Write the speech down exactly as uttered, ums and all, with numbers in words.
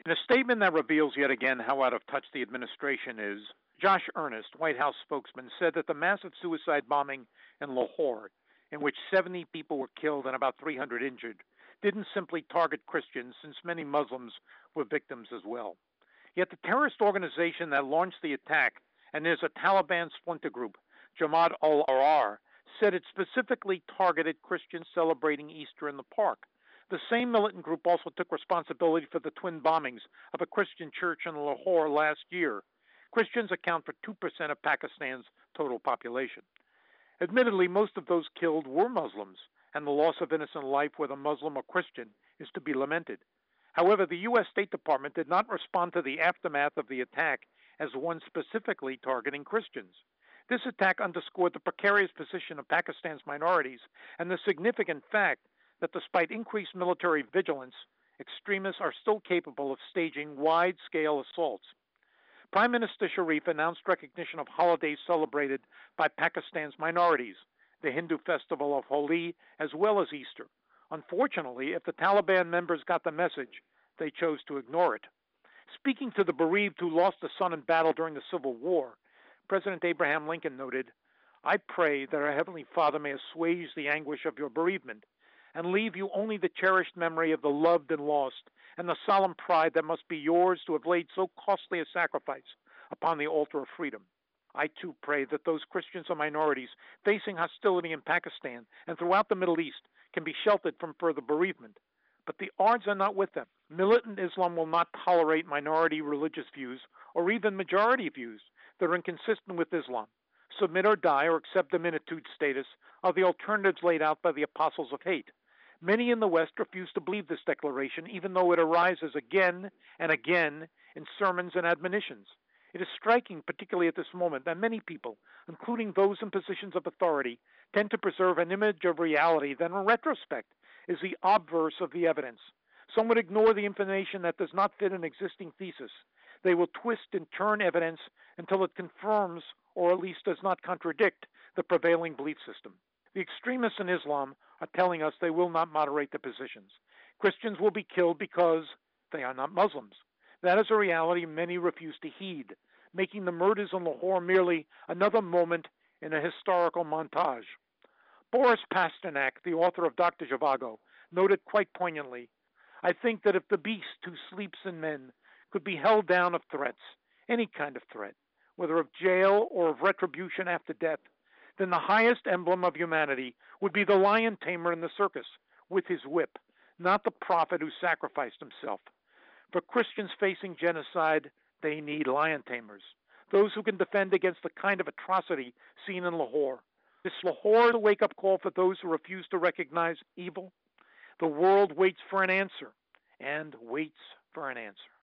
In a statement that reveals yet again how out of touch the administration is, Josh Earnest, White House spokesman, said that the massive suicide bombing in Lahore, in which seventy people were killed and about three hundred injured, didn't simply target Christians, since many Muslims were victims as well. Yet the terrorist organization that launched the attack, and is a Taliban splinter group, Jamaat al-Ahrar, said it specifically targeted Christians celebrating Easter in the park. The same militant group also took responsibility for the twin bombings of a Christian church in Lahore last year. Christians account for two percent of Pakistan's total population. Admittedly, most of those killed were Muslims, and the loss of innocent life, whether Muslim or Christian, is to be lamented. However, the U S State Department did not respond to the aftermath of the attack as one specifically targeting Christians. This attack underscored the precarious position of Pakistan's minorities and the significant fact that despite increased military vigilance, extremists are still capable of staging wide-scale assaults. Prime Minister Sharif announced recognition of holidays celebrated by Pakistan's minorities, the Hindu festival of Holi, as well as Easter. Unfortunately, if the Taliban members got the message, they chose to ignore it. Speaking to the bereaved who lost a son in battle during the Civil War, President Abraham Lincoln noted, "I pray that our Heavenly Father may assuage the anguish of your bereavement and leave you only the cherished memory of the loved and lost, and the solemn pride that must be yours to have laid so costly a sacrifice upon the altar of freedom. I too pray that those Christians or minorities facing hostility in Pakistan and throughout the Middle East can be sheltered from further bereavement. But the odds are not with them. Militant Islam will not tolerate minority religious views or even majority views that are inconsistent with Islam. Submit or die, or accept diminitude status, are the alternatives laid out by the apostles of hate. Many in the West refuse to believe this declaration, even though it arises again and again in sermons and admonitions. It is striking, particularly at this moment, that many people, including those in positions of authority, tend to preserve an image of reality that, in retrospect, is the obverse of the evidence. Some would ignore the information that does not fit an existing thesis. They will twist and turn evidence until it confirms, or at least does not contradict, the prevailing belief system. The extremists in Islam are telling us they will not moderate their positions. Christians will be killed because they are not Muslims. That is a reality many refuse to heed, making the murders in Lahore merely another moment in a historical montage. Boris Pasternak, the author of Doctor Zhivago, noted quite poignantly, "I think that if the beast who sleeps in men could be held down of threats, any kind of threat, whether of jail or of retribution after death, then the highest emblem of humanity would be the lion tamer in the circus with his whip, not the prophet who sacrificed himself. For Christians facing genocide, they need lion tamers, those who can defend against the kind of atrocity seen in Lahore. Is Lahore a wake-up call for those who refuse to recognize evil? The world waits for an answer, and waits for an answer."